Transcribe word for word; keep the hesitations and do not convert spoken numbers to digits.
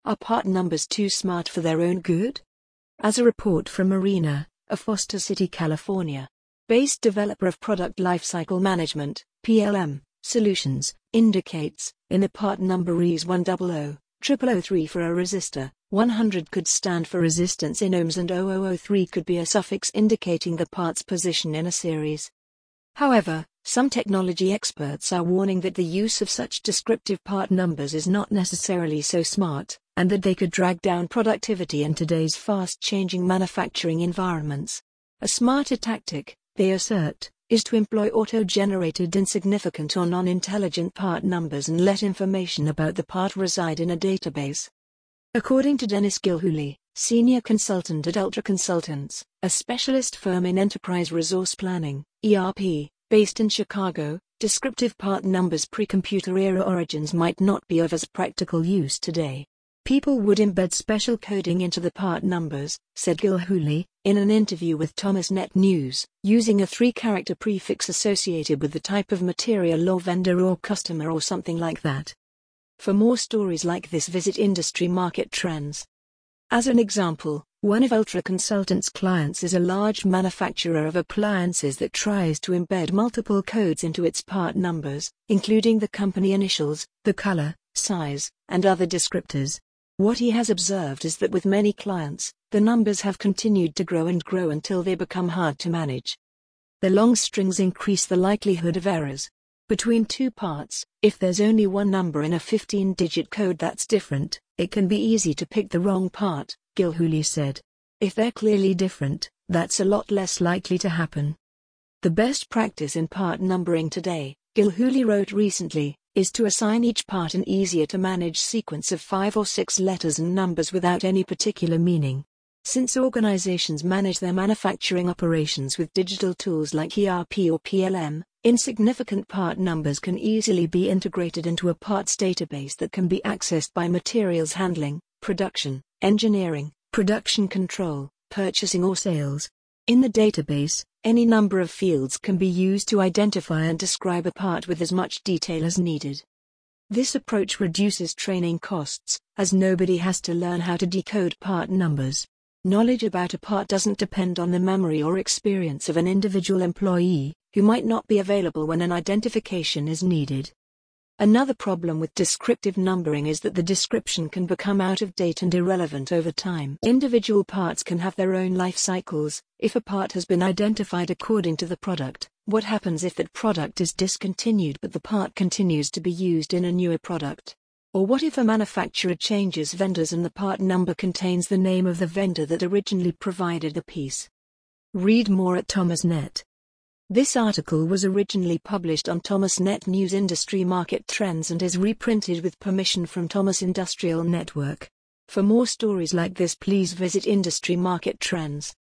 Are part numbers too smart for their own good? As a report from Arena, a Foster City, California based developer of product lifecycle management, P L M, solutions, indicates, in the part number R E S one zero zero zero zero zero three for a resistor, one hundred could stand for resistance in ohms and zero zero zero three could be a suffix indicating the part's position in a series. However, some technology experts are warning that the use of such descriptive part numbers is not necessarily so smart, and that they could drag down productivity in today's fast-changing manufacturing environments. A smarter tactic, they assert, is to employ auto-generated insignificant or non-intelligent part numbers and let information about the part reside in a database. According to Dennis Gilhooly, senior consultant at Ultra Consultants, a specialist firm in enterprise resource planning, E R P, based in Chicago, descriptive part numbers pre-computer era origins might not be of as practical use today. People would embed special coding into the part numbers, said Gilhooly, in an interview with Thomas Net News, using a three-character prefix associated with the type of material or vendor or customer or something like that. For more stories like this, visit Industry Market Trends. As an example, one of Ultra Consultants' clients is a large manufacturer of appliances that tries to embed multiple codes into its part numbers, including the company initials, the color, size, and other descriptors. What he has observed is that with many clients, the numbers have continued to grow and grow until they become hard to manage. The long strings increase the likelihood of errors. Between two parts, if there's only one number in a fifteen-digit code that's different, it can be easy to pick the wrong part, Gilhooly said. If they're clearly different, that's a lot less likely to happen. The best practice in part numbering today, Gilhooly wrote recently, is to assign each part an easier-to-manage sequence of five or six letters and numbers without any particular meaning. Since organizations manage their manufacturing operations with digital tools like E R P or P L M, insignificant part numbers can easily be integrated into a parts database that can be accessed by materials handling, production, engineering, production control, purchasing or sales. In the database, any number of fields can be used to identify and describe a part with as much detail as needed. This approach reduces training costs, as nobody has to learn how to decode part numbers. Knowledge about a part doesn't depend on the memory or experience of an individual employee, who might not be available when an identification is needed. Another problem with descriptive numbering is that the description can become out of date and irrelevant over time. Individual parts can have their own life cycles. If a part has been identified according to the product, what happens if that product is discontinued but the part continues to be used in a newer product? Or what if a manufacturer changes vendors and the part number contains the name of the vendor that originally provided the piece? Read more at Thomas Net. This article was originally published on Thomas Net News Industry Market Trends and is reprinted with permission from Thomas Industrial Network. For more stories like this, please visit Industry Market Trends.